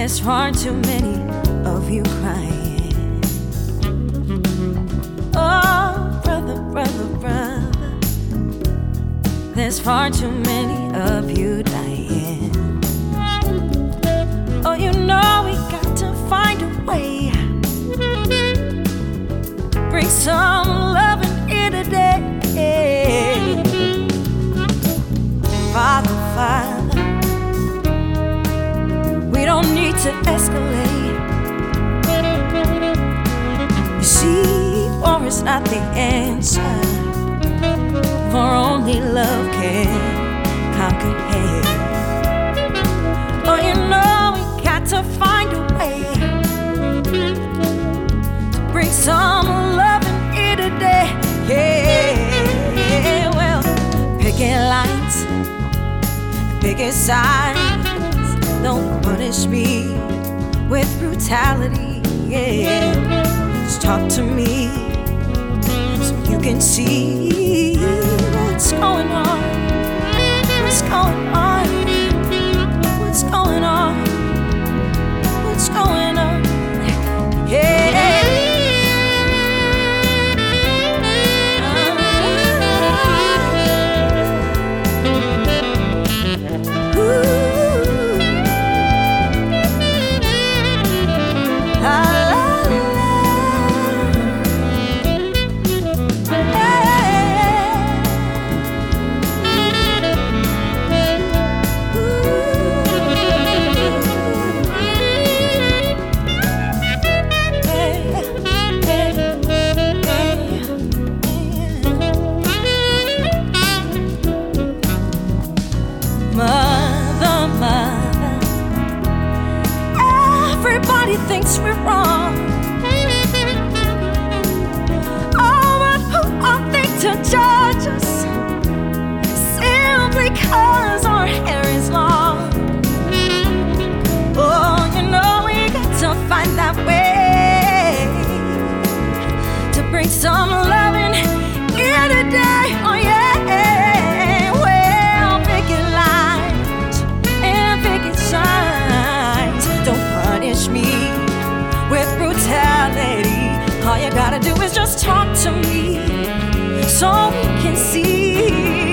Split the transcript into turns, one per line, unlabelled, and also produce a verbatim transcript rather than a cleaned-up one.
There's far too many of you crying. Oh, brother, brother, brother, there's far too many of you dying. Oh, you know we got to find a way. Bring some love in here today. Father, Father, we don't need to escalate. You see, war is not the answer, for only love can conquer hate. Oh, you know we got to find a way to bring some love in here today. Yeah, well, picking lines, picking sides, don't punish me with brutality. Yeah, just talk to me so you can see what's going on. What's going on? What's going on? What's going on? Yeah. Everybody thinks we're wrong. Oh, but who are they to judge us? Simply cause our hair is long. Oh, you know we got to find that way to bring some love in here today. Oh yeah, well, picket lines and picket signs. Don't punish me with brutality. All you gotta do is just talk to me so we can see